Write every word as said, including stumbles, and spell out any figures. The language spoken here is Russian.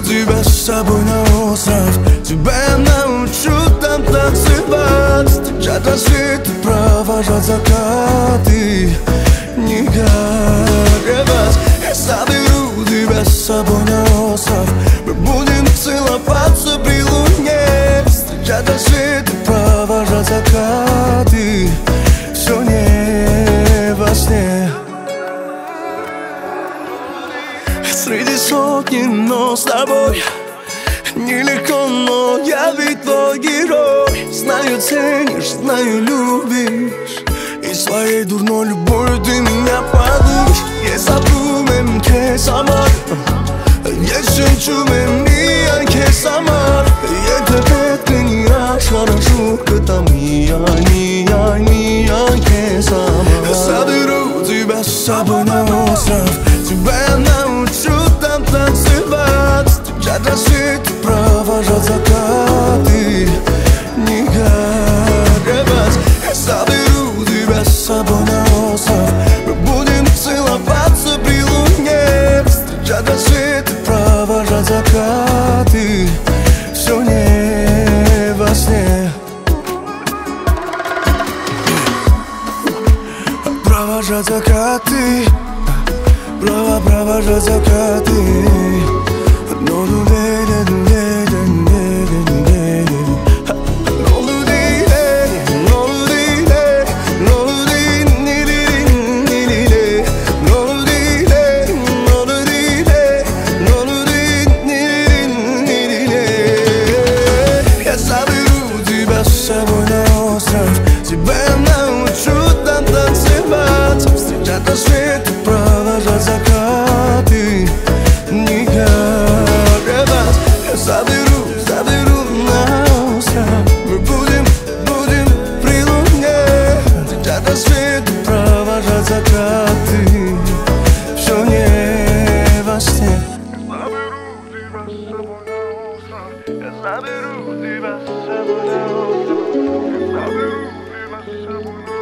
тебя с собой на остров. Тебя я научу там танцевать, встречать рассветы, провожать закаты, не горевать. Я заберу тебя с собой на остров. Мы будем целоваться при луне, встречать рассветы, провожать закаты. Все не во сне. Среди сотни, но с тобой нелегко, но я ведь твой герой. Знаю, ценишь, знаю, любишь, и своей дурной любовью ты меня подушь. Yesabume kesamar, yeşençume miyan kesamar. Yetepetini aşkara şukta miyan, miyan, miyan kesamar. Я заберу тебя с собой на остров. Тебя я научу там танцевать, встречать рассветы, провожать закаты, не горевать. Я заберу тебя с собой на остров. Мы будем целоваться при луне, встречать рассветы, провожать закаты. Все не во сне. Провожать закаты, права, провожать закаты. No, no, no, no, no, no, no, no, я заберу тебя с собой на остров. Тебя я научу там танцевать, встречать рассветы, провожать закаты, не горевать. Я заберу, заберу на остров. Мы будем, будем при луне, встречать рассветы, провожать закаты. Все не во сне. Я заберу тебя с собой на остров. Я заберу тебя с собой на остров. Я заберу тебя с собой на остров.